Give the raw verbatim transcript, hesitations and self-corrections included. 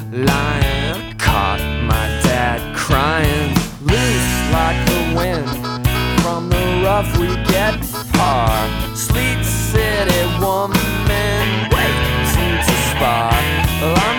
lying. Caught my dad crying, loose like the wind. From the rough we get far. Sleet City woman waiting to spar. Well, I'm